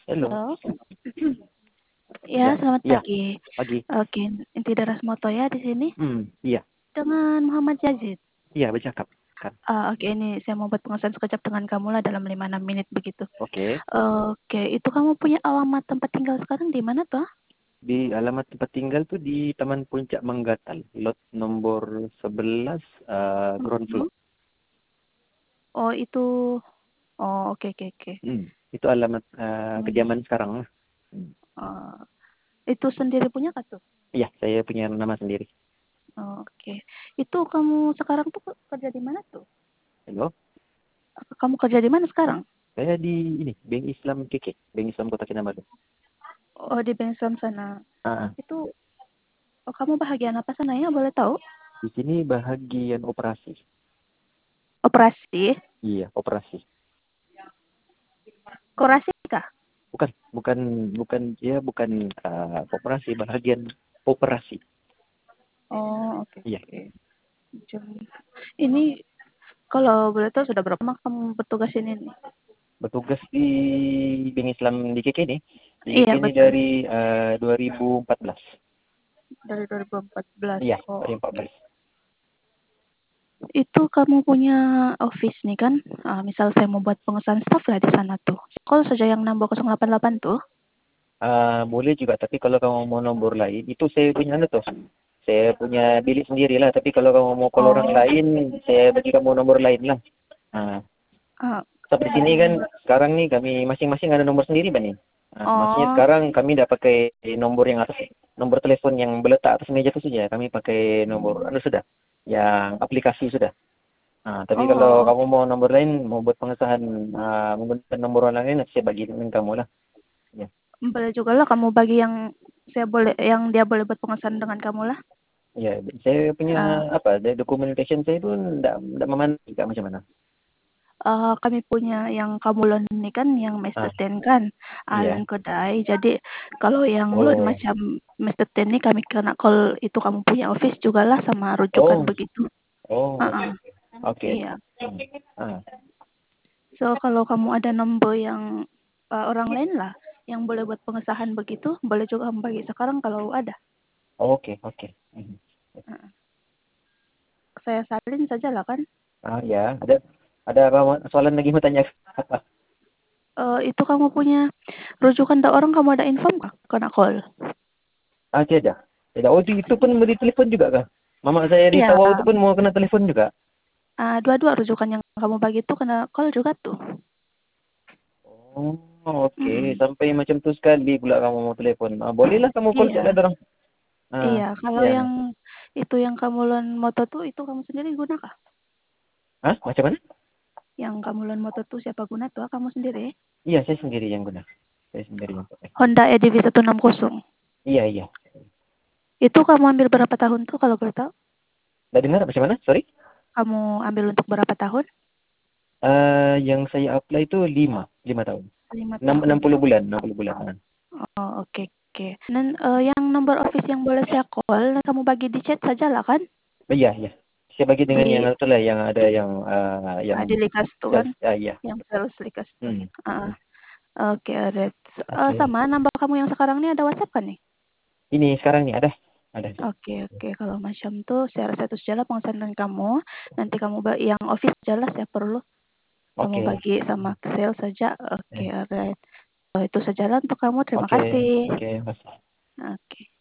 Halo. Halo. Ya, Ya, selamat iya, pagi. pagi. Oke, Inti Daras Moto ya di sini Iya, dengan Muhammad Yazid. iya bercakap kan. Oke, ini saya mau buat pengesahan sekejap dengan kamu lah dalam 5-6 menit begitu. Oke. Oke, itu kamu punya alamat tempat tinggal sekarang di mana toh? Di alamat tempat tinggal tuh di Taman Puncak Manggatal, lot nomor 11, ground Mhm. floor. Oh, itu. Oh, oke, oke, oke. Itu alamat kediaman sekarang lah. Oh, itu sendiri punya kah tuh? Iya, saya punya nama sendiri. Oke. Itu kamu sekarang tuh kerja di mana tuh? Halo. Kamu kerja di mana sekarang? Saya di ini, Bank Islam KK, Bank Islam Kota Kinabalu. Oh, di Bensam sana. Ah, Itu kamu bahagian apa sana ya? Boleh tahu? di sini bahagian operasi. Operasi? Iya, operasi. Korasi kah? Bukan, bukan, bukan, ya bukan operasi, bahagian operasi. Oh, oke, Iya. oke. Ini kalau boleh tahu sudah berapa lama kamu bertugas ini nih? Bertugas di Bank Islam di KK ini. Di KK Iya, ini betul. dari 2014. Dari 2014. Iya, Oh, oke. 2014. Itu kamu punya office nih kan? Misal saya mau buat pengesahan staff lah di sana tuh. Call saja yang 6088 tuh. Boleh juga, tapi kalau kamu mau nomor lain, itu saya punya anu tuh. Saya punya bilik sendiri lah, tapi kalau kamu mau call orang Oh, lain, saya bagi kamu nomor lain lah. Ah, ah, Seperti sini kan, sekarang nih kami masing-masing ada nomor sendiri, Bang. Nih. Maksudnya oh, sekarang kami tidak pakai nomor yang atas, nomor telepon yang meletak atas meja itu saja. Kami pakai nomor, anu sudah, yang aplikasi sudah. Tapi kalau oh, kamu mau nomor lain, mau buat pengesahan menggunakan nomor orang lain, nanti saya bagi dengan kamu lah. Ya, boleh juga lah kamu bagi yang dia boleh buat pengesahan dengan kamu lah. ya. Saya punya Ah, apa? Documentation saya itu tidak memenuhi, Kak, macam mana? kami punya yang kamu loan ini kan yang Master Ah, 10 kan, iya. loan kedai. Jadi kalau yang loan Oh, macam Master 10 ini kami kena call itu kamu punya office juga lah sama rujukan oh, begitu. oh, Uh-uh, oke, oke, oke. iya. Hmm. Ah, So kalau kamu ada nomor yang orang lain lah yang boleh buat pengesahan begitu, boleh juga kamu bagi sekarang kalau ada. oke, oke. Mhm. Uh-uh. Saya salin saja lah kan. Ya, ada apa soalan lagi mau tanya? Apa? Itu kamu punya rujukan tak orang kamu ada info nggak kena call? Tidak. Tidak. Oh, itu pun mau ditelepon juga kah? Mama saya di Iya, Tawau itu pun mau kena telepon juga. dua-dua rujukan yang kamu bagi itu kena call juga tuh. Oh, oke. Mm-mm. Sampai macam tu sekali pula kamu mau telepon. Bolehlah kamu call Iya, saya ada orang. iya. Kalau Ya. yang itu yang kamu loan moto tuh itu kamu sendiri guna kah? Hah? Macam mana? Yang kamu loan moto tuh siapa guna tuh? Kamu sendiri? Iya, saya sendiri yang guna. Saya sendiri yang pakai. Honda EDV 160. Iya, iya. Itu kamu ambil berapa tahun tuh kalau boleh tahu? Nggak dengar macam mana? Sorry. Kamu ambil untuk berapa tahun? Yang saya apply itu 5 tahun. 5 tahun. 60 bulan, 60 bulan. Oh, oke, oke. Dan yang nomor office yang boleh saya call, kamu bagi di chat saja lah kan? Iya, iya. Saya bagi dengan yang Di itu lah, yang ada yang di Likas tuh kan? sales. Iya. Yang sales Likas tuh. Hmm. Ah, oke, Red. Oke. Sama nambah kamu yang sekarang ini ada WhatsApp kan nih? Ini sekarang nih ada. Ada. Oke, oke. Kalau macam tuh saya rasa itu jalan pengesahan kamu. Nanti kamu yang office jelas ya perlu. Kamu Oke. bagi sama sales saja. Oke, Eh, alright. Itu saja lah untuk kamu. Terima Oke. kasih. Oke. Mas. Oke.